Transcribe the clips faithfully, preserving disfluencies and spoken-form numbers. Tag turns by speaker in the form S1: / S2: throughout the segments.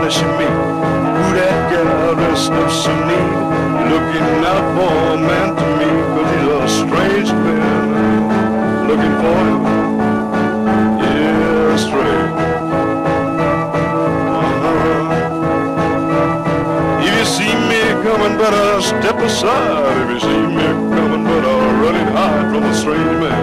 S1: gonna she meet? Who that gal dressed up so neat, looking out for a man to meet? 'Cause he's a strange man looking for him. Yeah, strange. Uh-huh. If you see me coming, better step aside. If you see me coming, better run and hide from a strange man.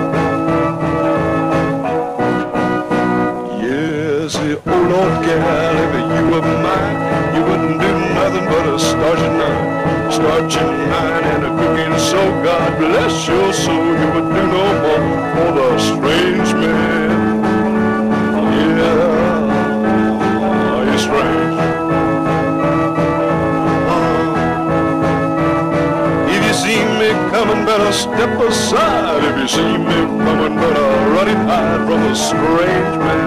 S1: Say, oh Lord, gal, if you were mine, you wouldn't do nothing but a start your night, start your night and a cooking. So God bless your soul, you would do no more for the strange man. Yeah, you're strange. Uh, if you see me coming, better step aside. If you see me coming, better run and hide from a strange man.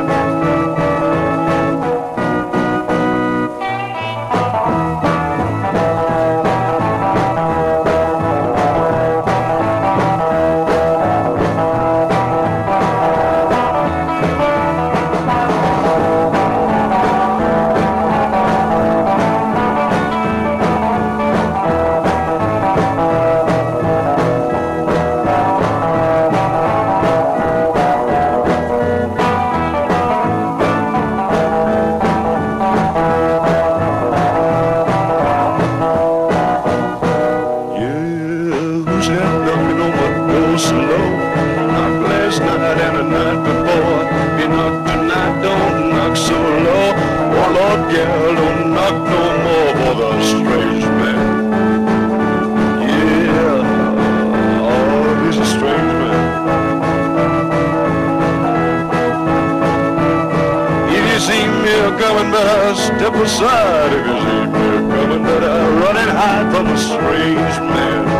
S1: Slow. Knock last night and the night before. You knock tonight, don't knock so low. Oh Lord, girl, don't knock no more for the strange man. Yeah, oh, he's a strange man. If you see me coming, better step aside. If you see me coming, better run and hide from a strange man.